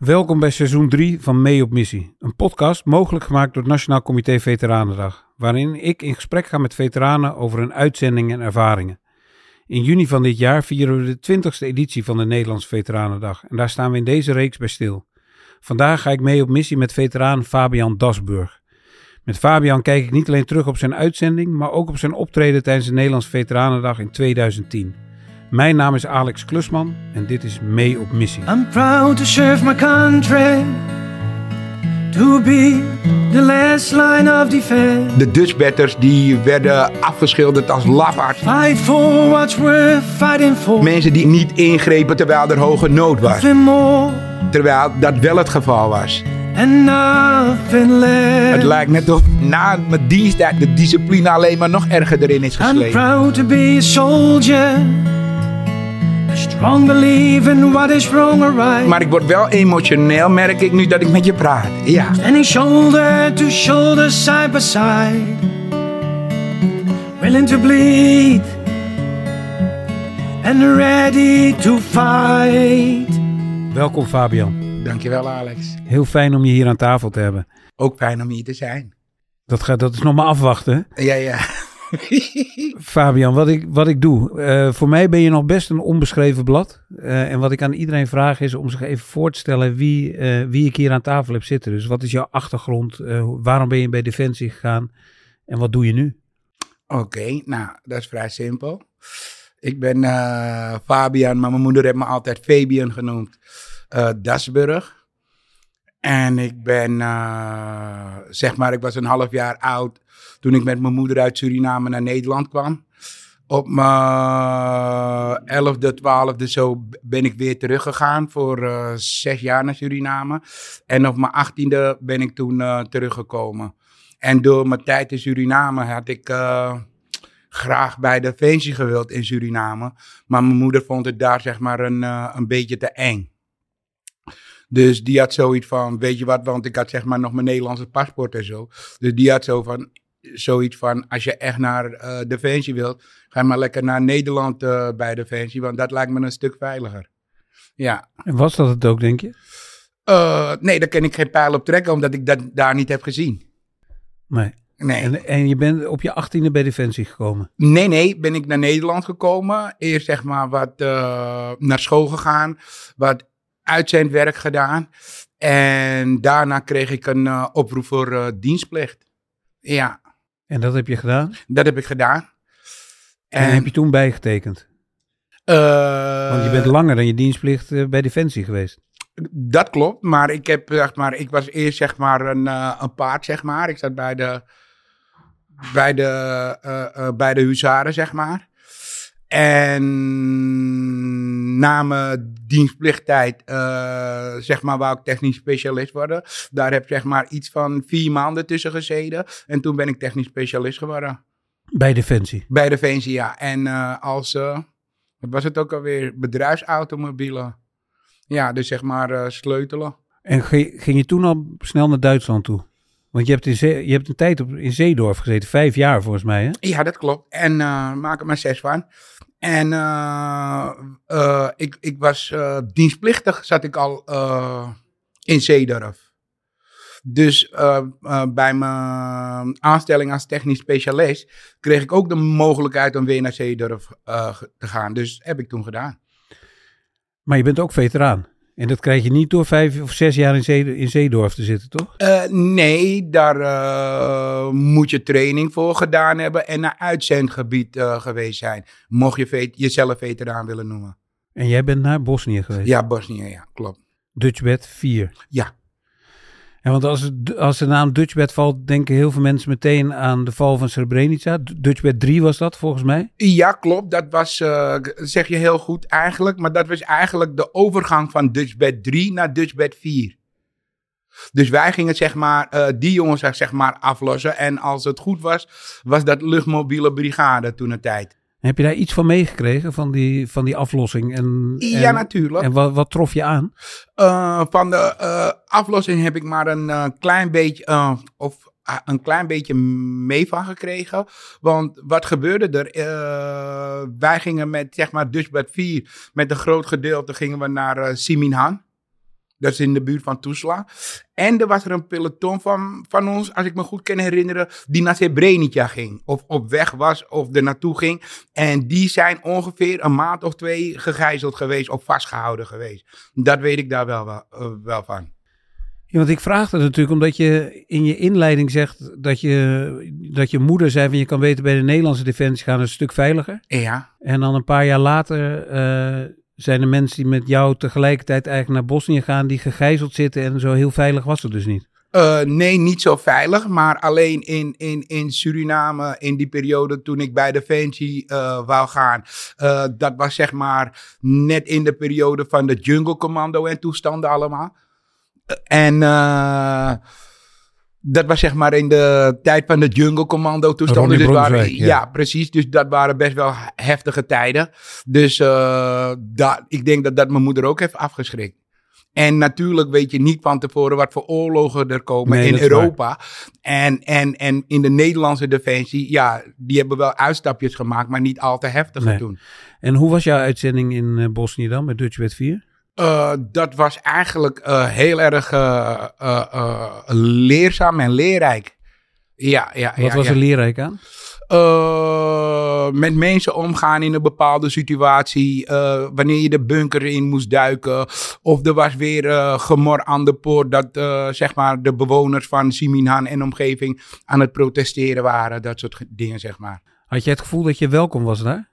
Welkom bij seizoen 3 van Mee op Missie. Een podcast mogelijk gemaakt door het Nationaal Comité Veteranendag, waarin ik in gesprek ga met veteranen over hun uitzendingen en ervaringen. In juni van dit jaar vieren we de 20e editie van de Nederlandse Veteranendag en daar staan we in deze reeks bij stil. Vandaag ga ik mee op missie met veteraan Fabian Dasburg. Met Fabian kijk ik niet alleen terug op zijn uitzending, maar ook op zijn optreden tijdens de Nederlandse Veteranendag in 2010. Mijn naam is Alex Klusman en dit is Mee op Missie. I'm proud to serve my country, to be the last line of defense. De Dutchbatters die werden afgeschilderd als lafaards. Fight for what's worth fighting for. Mensen die niet ingrepen terwijl er hoge nood was. Nothing more Terwijl dat wel het geval was. and nothing less. Het lijkt net of na mijn diensttijd de discipline alleen maar nog erger erin is I'm geslepen. proud to be a soldier, a strong belief in what is wrong or right. Maar ik word wel emotioneel, merk ik nu dat ik met je praat. Ja. Standing shoulder to shoulder, side by side, willing to bleed and ready to fight. Welkom Fabian. Dankjewel Alex. Heel fijn om je hier aan tafel te hebben. Ook fijn om hier te zijn. Dat is nog maar afwachten. Hè? Ja. Fabian, wat ik doe. Voor mij ben je nog best een onbeschreven blad. En wat ik aan iedereen vraag is om zich even voor te stellen wie ik hier aan tafel heb zitten. Dus wat is jouw achtergrond? Waarom ben je bij Defensie gegaan? En wat doe je nu? Oké, nou dat is vrij simpel. Ik ben Fabian, maar mijn moeder heeft me altijd Fabian genoemd. Dasburg. En ik ben, ik was een half jaar oud toen ik met mijn moeder uit Suriname naar Nederland kwam. Op mijn 11e, 12e zo ben ik weer teruggegaan voor 6 jaar naar Suriname. En op mijn 18e ben ik toen teruggekomen. En door mijn tijd in Suriname had ik graag bij de Defensie gewild in Suriname. Maar mijn moeder vond het daar een beetje te eng. Dus die had zoiets van, weet je wat, want ik had nog mijn Nederlandse paspoort en zo. Dus die had zoiets van, als je echt naar Defensie wilt, ga maar lekker naar Nederland bij Defensie, want dat lijkt me een stuk veiliger. Ja. En was dat het ook, denk je? Nee, daar kan ik geen pijl op trekken, omdat ik dat daar niet heb gezien. Nee. En je bent op je 18e bij Defensie gekomen? Nee, ben ik naar Nederland gekomen. Eerst wat naar school gegaan, wat uitzendwerk gedaan. En daarna kreeg ik een oproep voor dienstplicht. Ja. En dat heb je gedaan? Dat heb ik gedaan. En heb je toen bijgetekend? Want je bent langer dan je dienstplicht bij Defensie geweest. Dat klopt, maar ik heb ik was eerst een paard, Ik zat bij de huzaren, En na mijn dienstplichttijd, wou ik technisch specialist worden. Daar heb iets van 4 maanden tussen gezeten. En toen ben ik technisch specialist geworden. Bij Defensie? Bij Defensie, ja. En als, wat was het ook alweer? Bedrijfsautomobielen. Ja, dus sleutelen. En ging je toen al snel naar Duitsland toe? Want je hebt een tijd in Zeedorf gezeten, 5 jaar volgens mij, hè? Ja, dat klopt. En maak er maar 6 van. En ik was dienstplichtig, zat ik al in Zeedorf. Dus bij mijn aanstelling als technisch specialist kreeg ik ook de mogelijkheid om weer naar Zeedorf te gaan. Dus heb ik toen gedaan. Maar je bent ook veteraan. En dat krijg je niet door 5 of 6 jaar in Zeedorf te zitten, toch? Nee, daar moet je training voor gedaan hebben en naar uitzendgebied geweest zijn. Mocht je jezelf veteraan willen noemen. En jij bent naar Bosnië geweest? Ja, Bosnië, ja, klopt. Dutchbat 4? Ja. En want als de naam Dutchbat valt, denken heel veel mensen meteen aan de val van Srebrenica. Dutchbat 3 was dat, volgens mij? Ja, klopt. Dat was, zeg je heel goed eigenlijk. Maar dat was eigenlijk de overgang van Dutchbat 3 naar Dutchbat 4. Dus wij gingen die jongens aflossen. En als het goed was, was dat luchtmobiele brigade toen een tijd. Heb je daar iets van meegekregen, van die aflossing? Ja, natuurlijk. En wat trof je aan? Van de aflossing heb ik maar een klein beetje mee van gekregen. Want wat gebeurde er? Wij gingen met Dutchbat 4, met een groot gedeelte gingen we naar Siminhan. Dat is in de buurt van Tuzla. En er was er een peloton van ons, als ik me goed kan herinneren, die naar Srebrenica ging. Of op weg was, of er naartoe ging. En die zijn ongeveer een maand of 2 gegijzeld geweest, of vastgehouden geweest. Dat weet ik daar wel van. Ja, want ik vraag dat natuurlijk omdat je in je inleiding zegt dat je moeder zei van je kan beter bij de Nederlandse Defensie gaan, een stuk veiliger. Ja. En dan een paar jaar later zijn er mensen die met jou tegelijkertijd eigenlijk naar Bosnië gaan, die gegijzeld zitten en zo heel veilig was het dus niet. Nee, niet zo veilig, maar alleen in Suriname in die periode toen ik bij Defensie wou gaan. Dat was zeg maar net in de periode van de Jungle Commando en toestanden allemaal. En dat was zeg maar in de tijd van de Jungle Commando toestanden. Dus ja, precies. Dus dat waren best wel heftige tijden. Dus ik denk dat mijn moeder ook heeft afgeschrikt. En natuurlijk weet je niet van tevoren wat voor oorlogen er komen in Europa. En in de Nederlandse Defensie, ja, die hebben wel uitstapjes gemaakt, maar niet al te heftig toen. En hoe was jouw uitzending in Bosnië dan, met Dutchbat 4? Dat was eigenlijk heel erg leerzaam en leerrijk. Wat was er leerrijk aan? Met mensen omgaan in een bepaalde situatie. Wanneer je de bunker in moest duiken. Of er was weer gemor aan de poort. Dat zeg maar de bewoners van Siminhan en omgeving aan het protesteren waren. Dat soort dingen zeg maar. Had je het gevoel dat je welkom was daar?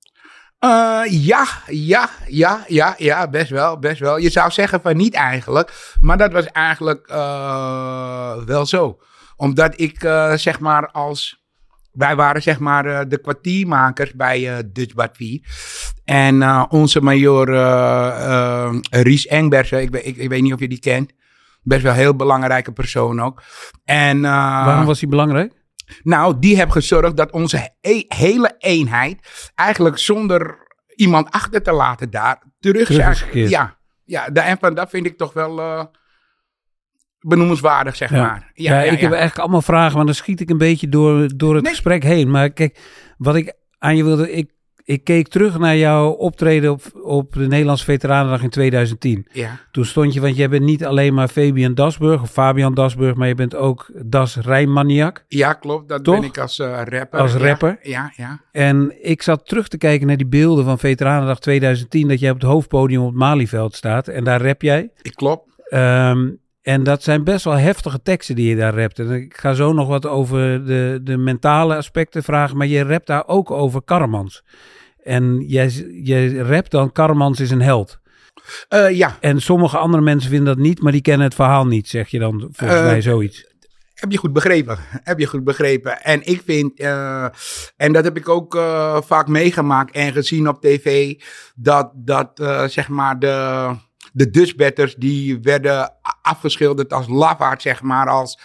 Ja, best wel. Je zou zeggen van niet eigenlijk. Maar dat was eigenlijk wel zo. Omdat ik zeg maar wij waren zeg maar de kwartiermakers bij Dutchbat 4. En onze majoor Ries Engbersen, ik weet niet of je die kent. Best wel een heel belangrijke persoon ook. En, waarom was hij belangrijk? Nou, die heeft gezorgd dat onze hele eenheid eigenlijk zonder iemand achter te laten daar terug zijn. En dat vind ik toch wel benoemenswaardig, zeg maar. Ik heb eigenlijk allemaal vragen, maar dan schiet ik een beetje door het gesprek heen. Maar kijk, wat ik aan je wilde... Ik keek terug naar jouw optreden op de Nederlandse Veteranendag in 2010. Ja. Toen stond je, want jij bent niet alleen maar Fabian Dasburg, maar je bent ook Das Rijnmaniak. Ja, klopt. Dat ben ik als rapper. Als rapper. Ja. En ik zat terug te kijken naar die beelden van Veteranendag 2010, dat jij op het hoofdpodium op het Malieveld staat. En daar rap jij. Klopt. En dat zijn best wel heftige teksten die je daar rapt. En ik ga zo nog wat over de mentale aspecten vragen, maar je rapt daar ook over Karremans. En jij rapt dan, Karremans is een held. Ja. En sommige andere mensen vinden dat niet, maar die kennen het verhaal niet, zeg je dan volgens mij zoiets. Heb je goed begrepen. En ik vind, en dat heb ik ook vaak meegemaakt en gezien op tv, dat zeg maar de Dutchbatters, die werden afgeschilderd als lafaard, zeg maar, als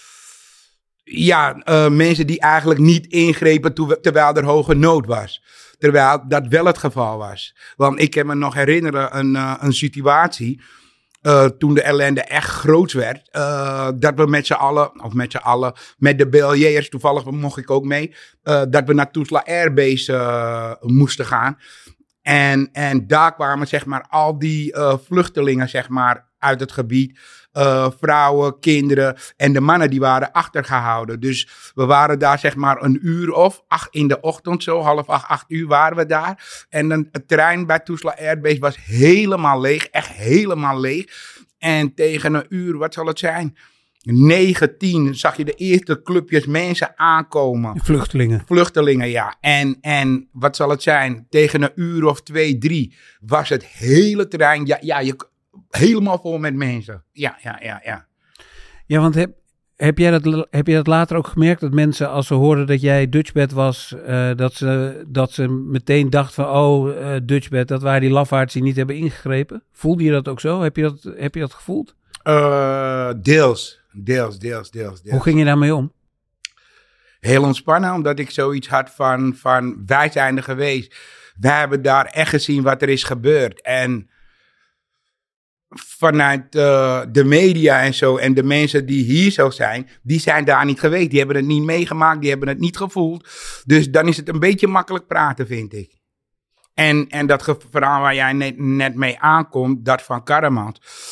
mensen die eigenlijk niet ingrepen terwijl er hoge nood was. Terwijl dat wel het geval was. Want ik kan me nog herinneren een situatie, toen de ellende echt groot werd, dat we met z'n allen, met de BLJ'ers, toevallig mocht ik ook mee, dat we naar Tuzla Airbase moesten gaan. En daar kwamen zeg maar al die vluchtelingen zeg maar uit het gebied. Vrouwen, kinderen en de mannen die waren achtergehouden. Dus we waren daar zeg maar een uur of 8 in de ochtend, zo 7:30, 8:00 waren we daar. En het terrein bij Tuzla Airbase was helemaal leeg, echt helemaal leeg. En tegen een uur, wat zal het zijn? 9, 10 zag je de eerste clubjes mensen aankomen. Vluchtelingen, ja. En wat zal het zijn? Tegen een uur of 2, 3 was het hele terrein, helemaal vol met mensen. Ja. Ja, want heb jij dat later ook gemerkt, dat mensen als ze hoorden dat jij Dutchbat was, dat ze meteen dachten van, Dutchbat, dat waren die lafaards die niet hebben ingegrepen? Voelde je dat ook zo? Heb je dat gevoeld? Deels. Hoe ging je daarmee om? Heel ontspannen, omdat ik zoiets had van wij zijn er geweest. Wij hebben daar echt gezien wat er is gebeurd. En vanuit de media en zo, en de mensen die hier zo zijn, die zijn daar niet geweest. Die hebben het niet meegemaakt, die hebben het niet gevoeld. Dus dan is het een beetje makkelijk praten, vind ik. En dat verhaal waar jij net mee aankomt, dat van Karremans.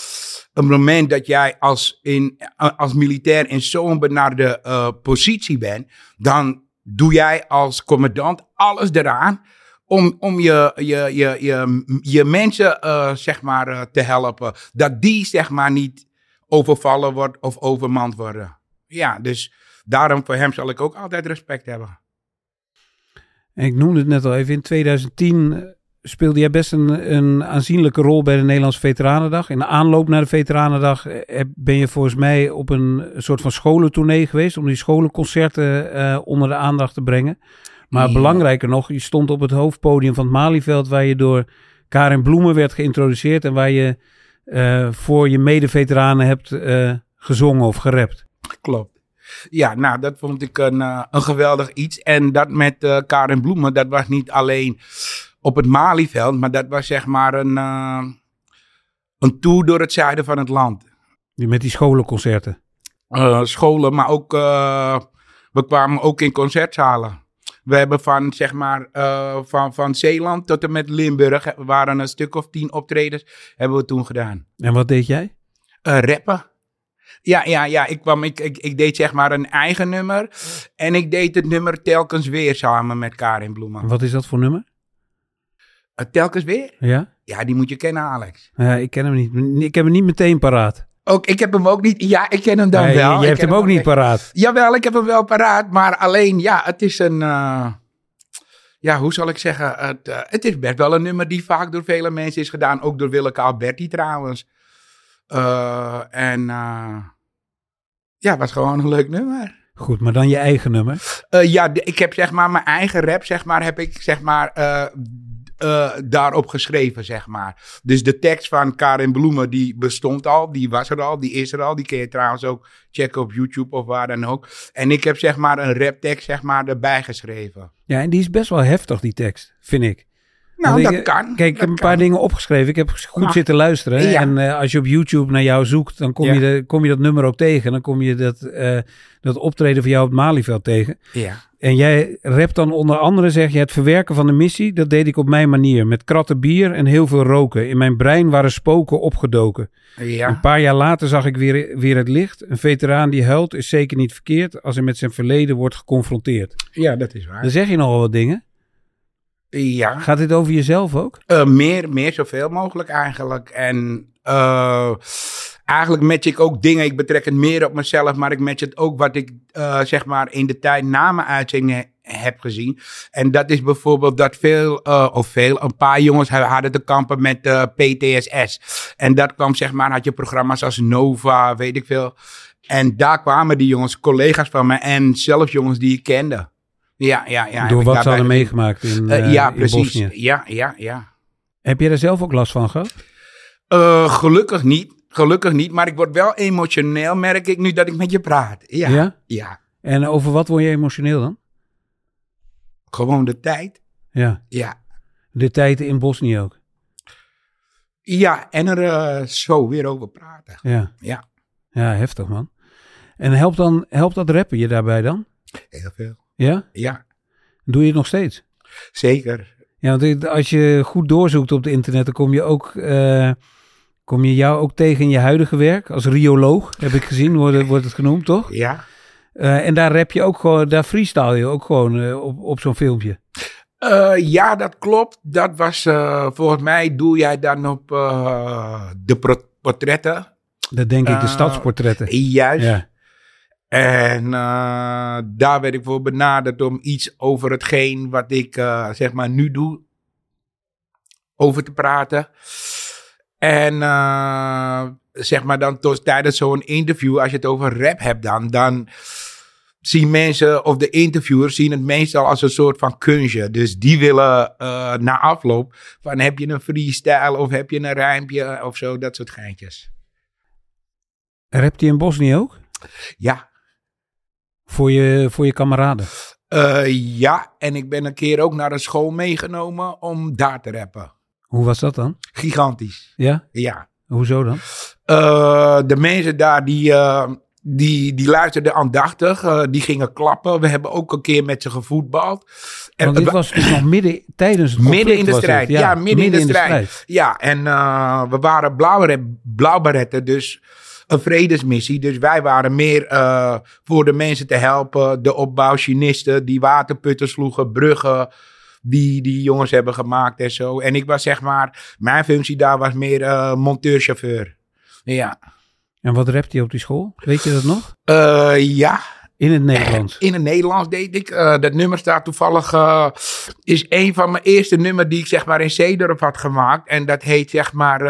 een moment dat jij als militair in zo'n benarde positie bent, dan doe jij als commandant alles eraan om je mensen zeg maar, te helpen. Dat die zeg maar niet overvallen wordt of overmand worden. Ja, dus daarom voor hem zal ik ook altijd respect hebben. En ik noemde het net al even, in 2010 speelde jij best een aanzienlijke rol bij de Nederlandse Veteranendag. In de aanloop naar de Veteranendag ben je volgens mij op een soort van scholentournee geweest om die scholenconcerten onder de aandacht te brengen. Maar belangrijker nog, je stond op het hoofdpodium van het Malieveld waar je door Karin Bloemen werd geïntroduceerd en waar je voor je mede-veteranen hebt gezongen of gerapt. Klopt. Ja, nou, dat vond ik een geweldig iets. En dat met Karin Bloemen, dat was niet alleen op het Malieveld, maar dat was zeg maar een tour door het zuiden van het land. Met die scholenconcerten? Scholen, maar ook, we kwamen ook in concertzalen. We hebben van, zeg maar, van Zeeland tot en met Limburg, waren een stuk of 10 optredens, hebben we toen gedaan. En wat deed jij? Rappen. Ja, ik deed zeg maar een eigen nummer. En ik deed het nummer Telkens Weer samen met Karin Bloemen. Wat is dat voor nummer? Telkens Weer? Ja? Ja, die moet je kennen, Alex. Ik ken hem niet. Ik heb hem niet meteen paraat. Ook, ik heb hem ook niet. Ja, ik ken hem dan wel. Je hebt hem ook niet paraat. Jawel, ik heb hem wel paraat. Maar alleen, ja, het is een... ja, hoe zal ik zeggen? Het is best wel een nummer die vaak door vele mensen is gedaan. Ook door Willeke Alberti trouwens. Ja, het was gewoon een leuk nummer. Goed, maar dan je eigen nummer? Ja, ik heb zeg maar mijn eigen rap, zeg maar, heb ik zeg maar daarop geschreven, zeg maar. Dus de tekst van Karin Bloemen, die bestond al, die was er al, die is er al. Die kun je trouwens ook checken op YouTube of waar dan ook. En ik heb zeg maar een raptekst, zeg maar, erbij geschreven. Ja, en die is best wel heftig, die tekst, vind ik. Nou, dat kan. Kijk, ik heb een paar dingen opgeschreven. Ik heb goed zitten luisteren. Ja. En als je op YouTube naar jou zoekt, dan kom je dat nummer ook tegen. Dan kom je dat optreden van jou op het Malieveld tegen. Ja. En jij rapt dan onder andere, zeg je, het verwerken van de missie, dat deed ik op mijn manier. Met kratten bier en heel veel roken. In mijn brein waren spoken opgedoken. Ja. Een paar jaar later zag ik weer het licht. Een veteraan die huilt is zeker niet verkeerd als hij met zijn verleden wordt geconfronteerd. Ja, dat is waar. Dan zeg je nogal wat dingen. Ja. Gaat dit over jezelf ook? Meer zoveel mogelijk eigenlijk. En eigenlijk match ik ook dingen. Ik betrek het meer op mezelf, maar ik match het ook wat ik zeg maar in de tijd na mijn uitzending heb gezien. En dat is bijvoorbeeld dat een paar jongens hadden te kampen met PTSS. En dat kwam zeg maar, had je programma's als Nova, weet ik veel. En daar kwamen die jongens, collega's van me en zelfs jongens die ik kende. Ja. Door wat ze hadden meegemaakt in ja, precies. Bosnië. Ja. Heb je daar zelf ook last van gehad? Gelukkig niet, maar ik word wel emotioneel, merk ik nu dat ik met je praat. Ja. En over wat word je emotioneel dan? Gewoon de tijd. Ja. De tijd in Bosnië ook. Ja, en er zo weer over praten. Ja, heftig man. En helpt dat rappen je daarbij dan? Heel veel. Ja? Ja. Doe je het nog steeds? Zeker. Ja, want als je goed doorzoekt op het internet, dan kom je jou ook tegen in je huidige werk. Als rioloog, heb ik gezien, wordt het genoemd, toch? Ja. En daar rap je ook gewoon, daar freestyle je ook gewoon op zo'n filmpje. Ja, dat klopt. Dat was, volgens mij doe jij dan op de portretten. Dat denk ik, de stadsportretten. Juist. Ja. En daar werd ik voor benaderd om iets over hetgeen wat ik zeg maar nu doe, over te praten. En zeg maar dan tijdens zo'n interview, als je het over rap hebt dan zien mensen of de interviewers zien het meestal als een soort van kunstje. Dus die willen na afloop van heb je een freestyle of heb je een rijmpje of zo, dat soort geintjes. Rapt hij in Bosnië ook? Ja. Voor je kameraden? Ja, en ik ben een keer ook naar een school meegenomen om daar te rappen. Hoe was dat dan? Gigantisch. Ja? Ja. Hoezo dan? De mensen daar, Die luisterden aandachtig. Die gingen klappen. We hebben ook een keer met ze gevoetbald. Want dit was dus nog midden tijdens het conflict. Midden in de strijd. Ja, midden in de strijd. Ja, en we waren blauwberetten, dus een vredesmissie. Dus wij waren meer voor de mensen te helpen. De opbouwchinisten die waterputten sloegen, bruggen die jongens hebben gemaakt en zo. En ik was zeg maar, mijn functie daar was meer monteurchauffeur. Ja. En wat rapte je op die school? Weet je dat nog? Ja. In het Nederlands? In het Nederlands deed ik. Dat nummer staat toevallig... is een van mijn eerste nummers die ik zeg maar in Zeedorp had gemaakt. En dat heet zeg maar...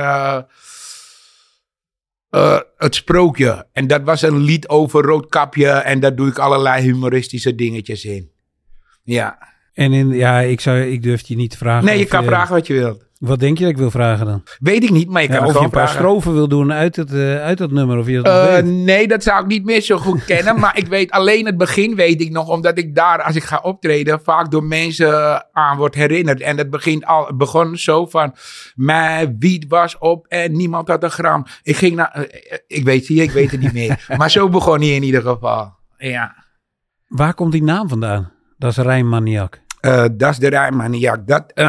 Het Sprookje. En dat was een lied over Roodkapje. En daar doe ik allerlei humoristische dingetjes in. Ja. En ik durf je niet te vragen. Nee, je kan vragen wat je wilt. Wat denk je dat ik wil vragen dan? Weet ik niet, maar je kan of gewoon je een paar strofen wil doen uit dat nummer. Of je dat weet. Nee, dat zou ik niet meer zo goed kennen. Maar ik weet alleen het begin weet ik nog. Omdat ik daar, als ik ga optreden, vaak door mensen aan word herinnerd. En het begon zo van... Mijn wiet was op en niemand had een gram. Ik ging naar... ik weet het niet meer. Maar zo begon hij in ieder geval. Ja. Waar komt die naam vandaan? Dat is Rijmmaniak. Dat is de Rijmmaniak.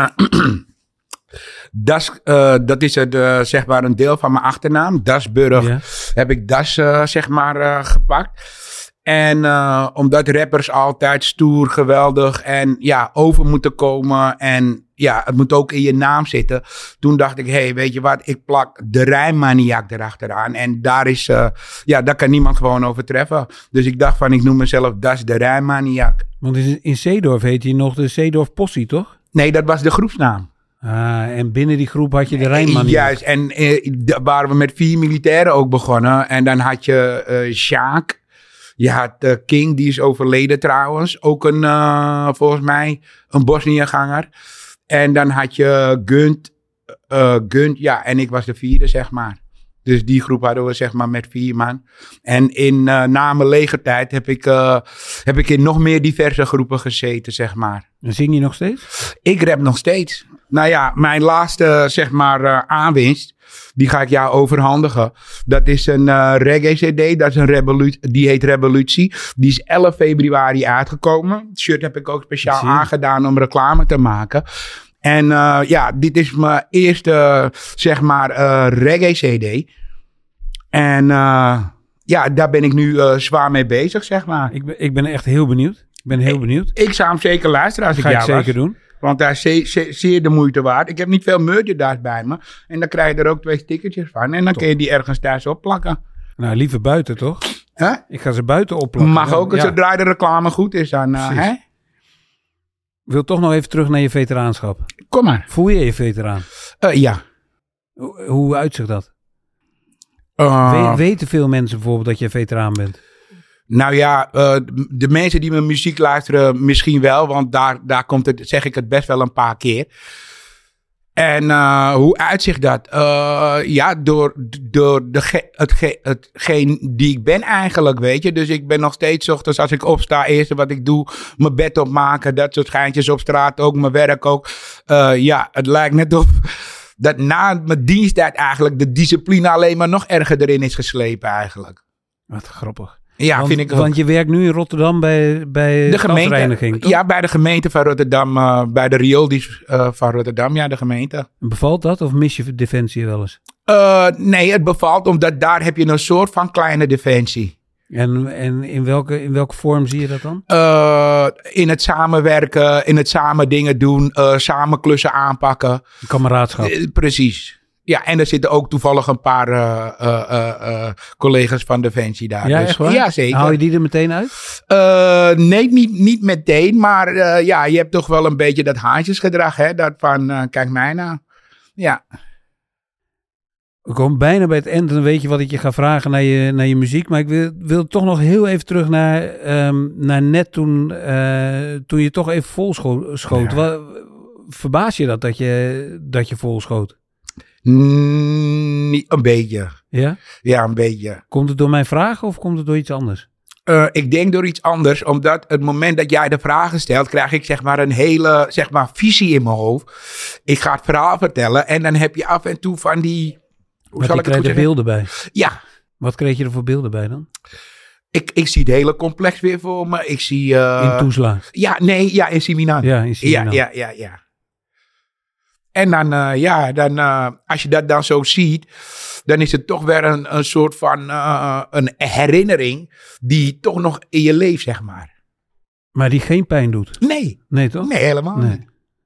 Dat is zeg maar een deel van mijn achternaam. Dasburg heb ik zeg maar gepakt. En omdat rappers altijd stoer, geweldig en over moeten komen. En het moet ook in je naam zitten. Toen dacht ik, weet je wat, ik plak de Rijmmaniak erachteraan. En daar kan niemand gewoon overtreffen. Dus ik dacht van, ik noem mezelf Das de Rijmmaniak. Want in Zeedorf heet hij nog de Zeedorf Possie, toch? Nee, dat was de groepsnaam. En binnen die groep had je de Rijmmaniak. Juist, en daar waren we met 4 militairen ook begonnen. En dan had je Sjaak. Je had King, die is overleden trouwens. Ook volgens mij een Bosniëganger. En dan had je Gunt, en ik was de 4e, zeg maar. Dus die groep hadden we zeg maar met 4 man. En na mijn legertijd heb ik in nog meer diverse groepen gezeten, zeg maar. En zing je nog steeds? Ik rap nog steeds. Nou ja, mijn laatste zeg maar aanwinst, die ga ik jou overhandigen. Dat is een reggae cd, dat is die heet Revolutie. Die is 11 februari uitgekomen. Het shirt heb ik ook speciaal aangedaan om reclame te maken. En dit is mijn eerste, zeg maar, reggae cd. En daar ben ik nu zwaar mee bezig, zeg maar. Ik ben echt heel benieuwd. Ik zou hem zeker luisteren als ik jou was. Ga ik zeker doen. Want hij is zeer de moeite waard. Ik heb niet veel merchandise bij me. En dan krijg je er ook 2 stickertjes van. En dan kun je die ergens thuis opplakken. Nou, liever buiten, toch? Huh? Ik ga ze buiten opplakken. Mag ook, zodra de reclame goed is dan. Ik wil toch nog even terug naar je veteraanschap. Kom maar. Voel je je veteraan? Ja. Hoe uitzicht dat? Weten veel mensen bijvoorbeeld dat je veteraan bent? Nou ja, de mensen die mijn muziek luisteren misschien wel. Want daar komt het, zeg ik het best wel een paar keer. En hoe uitzicht dat? Door hetgeen die ik ben eigenlijk, weet je. Dus ik ben nog steeds 's ochtends als ik opsta, eerste wat ik doe, mijn bed opmaken. Dat soort schijntjes op straat ook, mijn werk ook. Het lijkt net op dat na mijn diensttijd eigenlijk de discipline alleen maar nog erger erin is geslepen eigenlijk. Wat grappig. Ja, vind ik ook. Want je werkt nu in Rotterdam bij de gemeente, ja, bij de gemeente van Rotterdam. Bij de riooldienst van Rotterdam, ja, de gemeente. Bevalt dat of mis je Defensie wel eens? Nee, het bevalt omdat daar heb je een soort van kleine Defensie. En in welke vorm zie je dat dan? In het samenwerken, in het samen dingen doen, samen klussen aanpakken. Kameraadschap. Precies. Ja, en er zitten ook toevallig een paar collega's van Defensie daar. Ja, echt waar? Ja, zeker. Haal je die er meteen uit? Nee, niet meteen. Maar je hebt toch wel een beetje dat haantjesgedrag. Hè? Dat van, kijk mij nou. Ja. We komen bijna bij het eind en dan weet je wat ik je ga vragen naar je muziek. Maar ik wil toch nog heel even terug naar net toen je toch even vol schoot. Ja. Verbaas je dat je vol schoot? Een beetje. Ja? Ja, een beetje. Komt het door mijn vragen of komt het door iets anders? Ik denk door iets anders, omdat het moment dat jij de vragen stelt, krijg ik zeg maar een hele visie in mijn hoofd. Ik ga het verhaal vertellen en dan heb je af en toe van die... Hoe zal ik het goed zeggen? Beelden bij. Ja, Wat kreeg je er voor beelden bij dan? Ik zie het hele complex weer voor me. Ik zie... in Tuzla? In Siminan. Ja, in Siminan. Ja. En dan, als je dat dan zo ziet, dan is het toch weer een soort van een herinnering die toch nog in je leeft, zeg maar. Maar die geen pijn doet? Nee. Nee, toch? Nee, helemaal niet.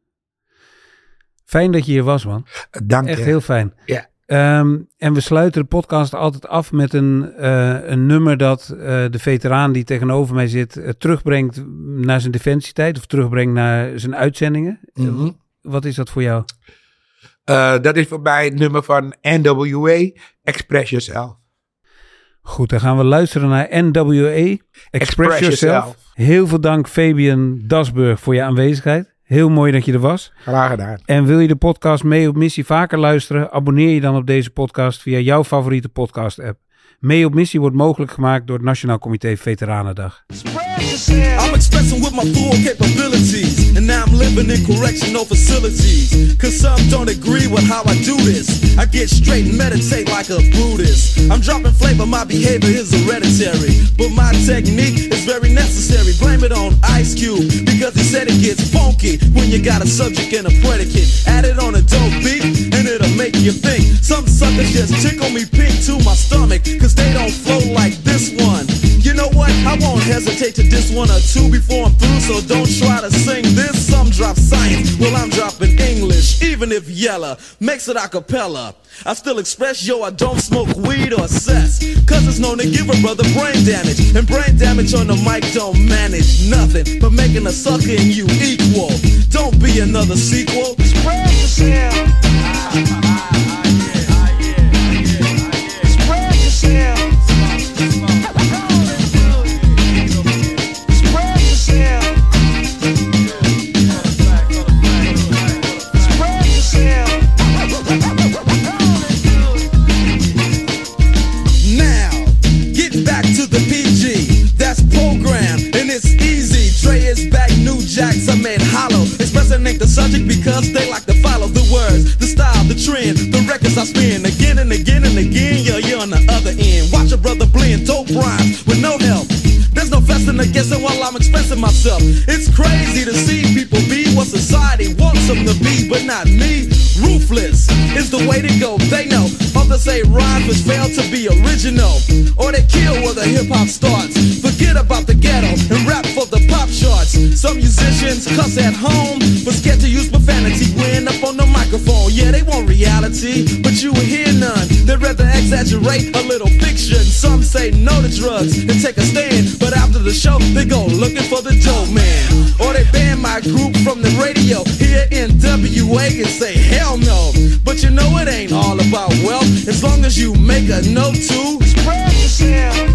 Fijn dat je hier was, man. Dank je. Echt heel fijn. Ja. En we sluiten de podcast altijd af met een nummer dat de veteraan die tegenover mij zit terugbrengt naar zijn defensietijd of terugbrengt naar zijn uitzendingen. Mm-hmm. Wat is dat voor jou? Dat is voor mij het nummer van NWA, Express Yourself. Goed, dan gaan we luisteren naar NWA, Express Yourself. Heel veel dank Fabian Dasburg voor je aanwezigheid. Heel mooi dat je er was. Graag gedaan. En wil je de podcast Mee op Missie vaker luisteren? Abonneer je dan op deze podcast via jouw favoriete podcast app. Mee op Missie wordt mogelijk gemaakt door het Nationaal Comité Veteranendag. I'm expressing with my full capabilities, and now I'm living in correctional facilities. Cause some don't agree with how I do this. I get straight and meditate like a Buddhist. I'm dropping flavor, my behavior is hereditary, but my technique is very necessary. Blame it on Ice Cube, because he said it gets funky when you got a subject and a predicate. Add it on a dope beat, and it'll make you think. Some suckers just tickle me pink to my stomach, cause they don't flow like this one. You know what? I won't hesitate to diss one or two before I'm through, so don't try to sing this. Some drop science, well I'm dropping English, even if Yella makes it a cappella. I still express, yo, I don't smoke weed or cess, cause it's known to give a brother brain damage, and brain damage on the mic don't manage nothing but making a sucker and you equal. Don't be another sequel. Express yourself. Express yourself. Jacks are made hollow, expressing ain't the subject because they like to follow the words, the style, the trend, the records I spin again and again and again. Yeah, you're on the other end. Watch a brother blend dope rhymes with no help. There's no fussing or guessing while I'm expressing myself. It's crazy to see people be what society wants them to be, but not me. Ruthless is the way to go. They know others say rhymes which fail to be original, or they kill where the hip hop starts. Forget about the ghetto and rap for the pop charts. Some musicians cuss at home, but scared to use profanity when up on the microphone. Yeah, they want reality, but you will hear none. They'd rather exaggerate a little fiction. Some say no to drugs and take a stand, but after the show, they go looking for the dope man. Or they ban my group from the radio here in WA and say hell no. But you know it ain't all about wealth, as long as you make a note to spread yourself.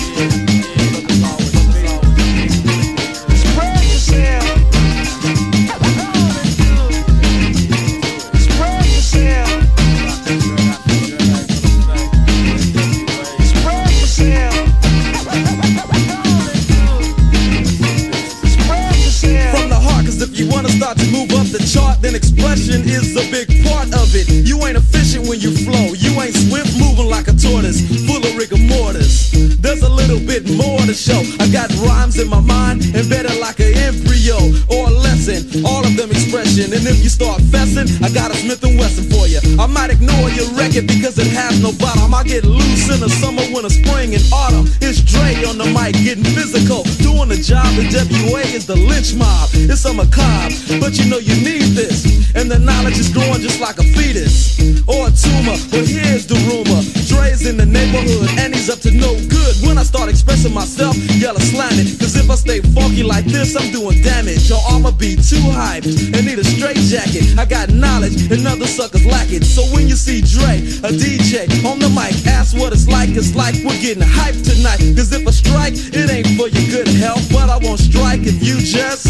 To move up the chart, then expression is a big part of it. You ain't efficient when you flow, you ain't swift moving like a tortoise, full of rigor mortis. There's a little bit more to show. I got rhymes in my mind, embedded like an embryo or a lesson, all of them expression. And if you start fessing, I got a Smith & Wesson for you. I might ignore your record because it has no bottom. I get loose in the summer, winter, spring, and autumn. It's Dre on the mic, getting physical, doing the job. The WA is the lynch mob. It's a macabre, but you know you need this, and the knowledge is growing just like a fetus or a tumor. But here's the rumor: Dre's in the neighborhood and he's up to no good. When I start expressing myself, yella slam it, cause if I stay funky like this, I'm doing damage. Or I'ma be too hyped and need a straight jacket. I got knowledge and other suckers lack it. So when you see Dre, a DJ on the mic, ask what it's like we're getting hyped tonight. Cause if I strike, it ain't for your good health, but I won't strike if you just